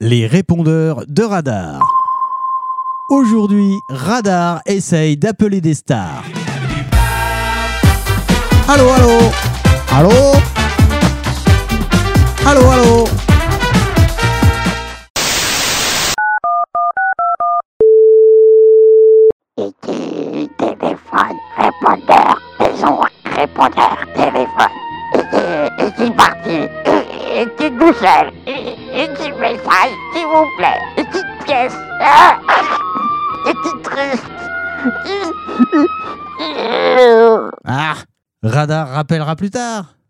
Les répondeurs de Radar. Aujourd'hui, Radar essaye d'appeler des stars. Allô, allô? Allô? Allô, allô? Ici, téléphone, répondeur, maison, répondeur, téléphone. Ici, parti. Ici, Bruxelles. Ici, message, s'il vous plaît. Ici, pièce. Ici, triste. Ah, Radar rappellera plus tard.